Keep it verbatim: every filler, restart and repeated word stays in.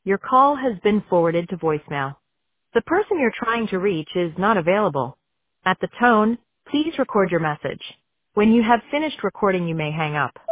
Your call has been forwarded to voicemail. The person you're trying to reach is not available. At the tone, please record your message. When you have finished recording, you may hang up.